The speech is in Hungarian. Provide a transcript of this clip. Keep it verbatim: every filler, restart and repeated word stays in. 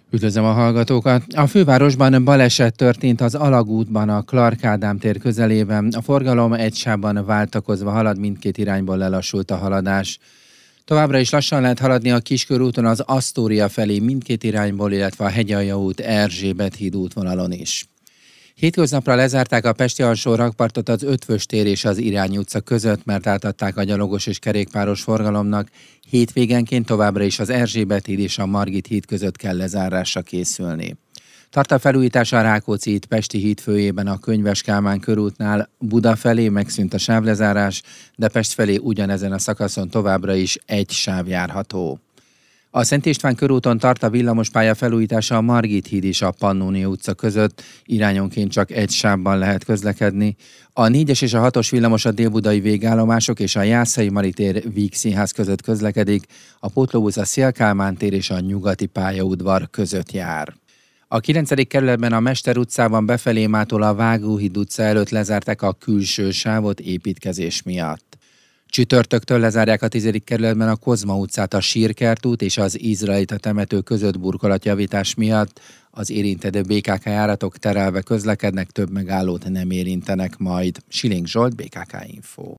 Üdvözlöm a hallgatókat! A fővárosban baleset történt az Alagútban, a Clark Ádám tér közelében. A forgalom egy sávban váltakozva halad, mindkét irányból lelassult a haladás. Továbbra is lassan lehet haladni a Kiskörúton az Asztória felé mindkét irányból, illetve a Hegyalja út Erzsébet híd útvonalon is. Hétköznapra lezárták a pesti alsó rakpartot az Ötvös tér és az Irány utca között, mert átadták a gyalogos és kerékpáros forgalomnak. Hétvégenként továbbra is az Erzsébet híd és a Margit híd között kell lezárásra készülni. Tart a felújítás a Rákóczi híd Pesti híd főjében a Könyves Kálmán körútnál. Buda felé megszűnt a sávlezárás, de Pest felé ugyanezen a szakaszon továbbra is egy sáv járható. A Szent István körúton tart a villamospálya felújítása a Margit híd és a Pannónia utca között, irányonként csak egy sávban lehet közlekedni. A négyes és a hatos villamos a délbudai végállomások és a Jászai Mari tér Víg Színház között közlekedik, a pótlóbusz a Széll-Kálmán tér és a Nyugati pályaudvar között jár. A kilencedik kerületben a Mester utcában befelé mától a Vágóhíd utca előtt lezárták a külső sávot építkezés miatt. Csütörtöktől lezárják a tizedik kerületben a Kozma utcát a Sírkert út és az Izraelita temető között burkolatjavítás miatt. Az érintett bé ká ká járatok terelve közlekednek, több megállót nem érintenek majd. Siling Zsolt, bé ká ká Info.